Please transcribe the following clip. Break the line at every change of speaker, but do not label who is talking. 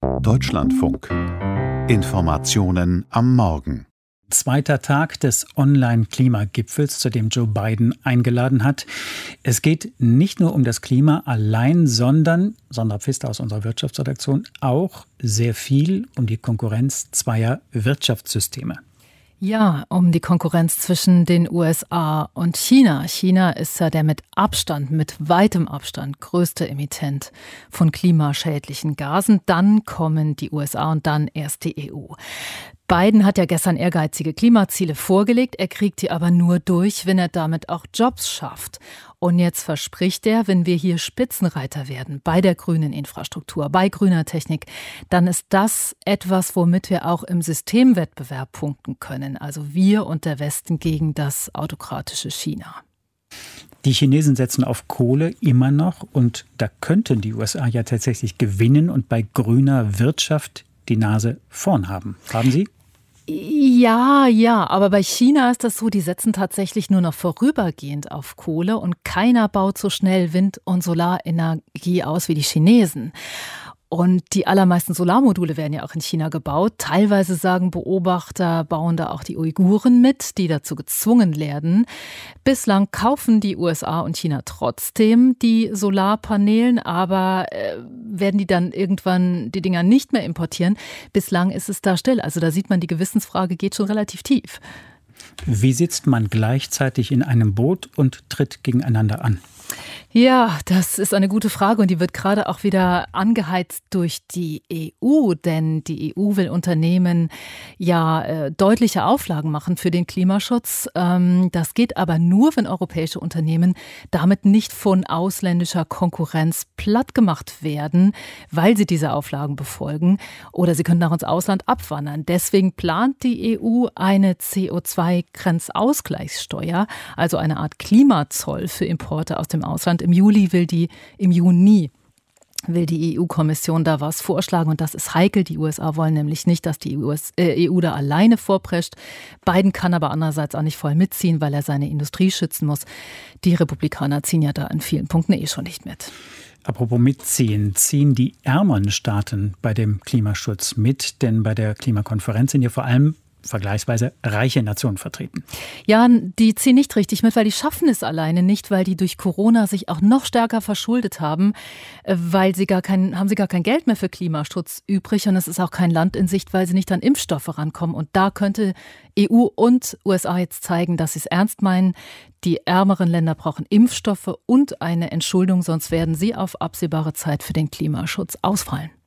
Deutschlandfunk. Informationen am Morgen.
Zweiter Tag des Online-Klimagipfels, zu dem Joe Biden eingeladen hat. Es geht nicht nur um das Klima allein, sondern, Sandra Pfister aus unserer Wirtschaftsredaktion, auch sehr viel um die Konkurrenz zweier Wirtschaftssysteme.
Ja, um die Konkurrenz zwischen den USA und China. China ist ja der mit weitem Abstand größte Emittent von klimaschädlichen Gasen. Dann kommen die USA und dann erst die EU. Biden hat ja gestern ehrgeizige Klimaziele vorgelegt, er kriegt die aber nur durch, wenn er damit auch Jobs schafft. Und jetzt verspricht er, wenn wir hier Spitzenreiter werden bei der grünen Infrastruktur, bei grüner Technik, dann ist das etwas, womit wir auch im Systemwettbewerb punkten können. Also wir und der Westen gegen das autokratische China.
Die Chinesen setzen auf Kohle immer noch und da könnten die USA ja tatsächlich gewinnen und bei grüner Wirtschaft die Nase vorn haben. Haben Sie?
Ja, aber bei China ist das so, die setzen tatsächlich nur noch vorübergehend auf Kohle und keiner baut so schnell Wind- und Solarenergie aus wie die Chinesen. Und die allermeisten Solarmodule werden ja auch in China gebaut. Teilweise sagen Beobachter, bauen da auch die Uiguren mit, die dazu gezwungen werden. Bislang kaufen die USA und China trotzdem die Solarpanelen, aber werden die dann irgendwann die Dinger nicht mehr importieren? Bislang ist es da still. Also da sieht man, die Gewissensfrage geht schon relativ tief.
Wie sitzt man gleichzeitig in einem Boot und tritt gegeneinander an?
Ja, das ist eine gute Frage und die wird gerade auch wieder angeheizt durch die EU, denn die EU will Unternehmen ja deutliche Auflagen machen für den Klimaschutz. Das geht aber nur, wenn europäische Unternehmen damit nicht von ausländischer Konkurrenz plattgemacht werden, weil sie diese Auflagen befolgen oder sie können auch ins Ausland abwandern. Deswegen plant die EU eine CO2-Grenzausgleichssteuer, also eine Art Klimazoll für Importe aus dem Ausland. Im Juni will die EU-Kommission da was vorschlagen und das ist heikel. Die USA wollen nämlich nicht, dass die EU da alleine vorprescht. Biden kann aber andererseits auch nicht voll mitziehen, weil er seine Industrie schützen muss. Die Republikaner ziehen ja da in vielen Punkten schon nicht mit.
Apropos mitziehen, ziehen die ärmeren Staaten bei dem Klimaschutz mit? Denn bei der Klimakonferenz sind ja vor allem vergleichsweise reiche Nationen vertreten.
Ja, die ziehen nicht richtig mit, weil die schaffen es alleine nicht, weil die durch Corona sich auch noch stärker verschuldet haben, weil sie haben sie gar kein Geld mehr für Klimaschutz übrig und es ist auch kein Land in Sicht, weil sie nicht an Impfstoffe rankommen. Und da könnte EU und USA jetzt zeigen, dass sie es ernst meinen. Die ärmeren Länder brauchen Impfstoffe und eine Entschuldung, sonst werden sie auf absehbare Zeit für den Klimaschutz ausfallen.